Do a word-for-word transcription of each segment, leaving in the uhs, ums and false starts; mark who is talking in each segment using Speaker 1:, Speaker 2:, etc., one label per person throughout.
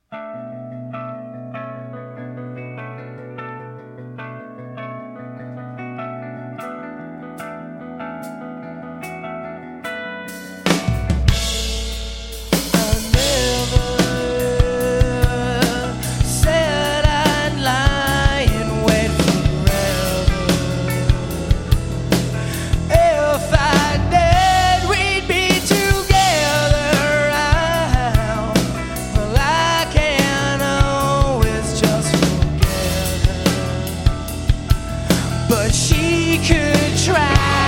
Speaker 1: But she could try.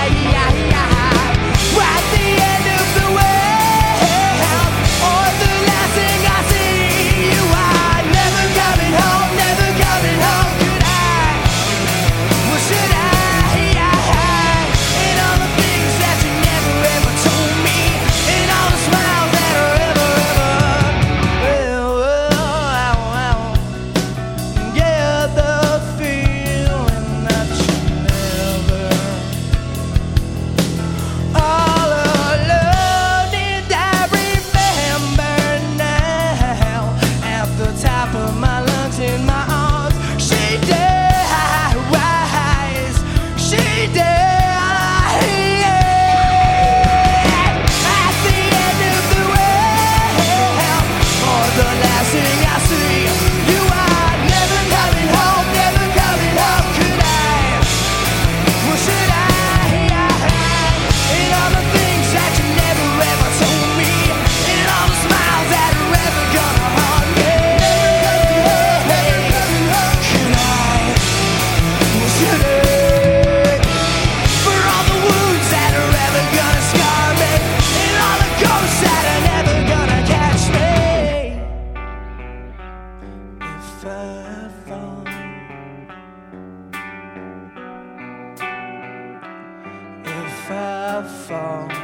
Speaker 1: At the end of the world, or the last thing I see, you are never coming home, never coming home. Could I? Well, should I? And all the things that you never ever told me, and all the smiles that are ever, ever get the feeling that you never. All alone, and I remember now, at the top of my lungs, in my arms, she dies, she dies. At the end of the world, or the last thing I see, you are never coming home, never coming home. Could I? Well, should I? And all the things that you never ever told me, and all the smiles that are ever gonna haunt me. Could I? Well, should I? For all the wounds that are ever gonna scar me, and all the ghosts that are never gonna catch me. If I fall, if I fall.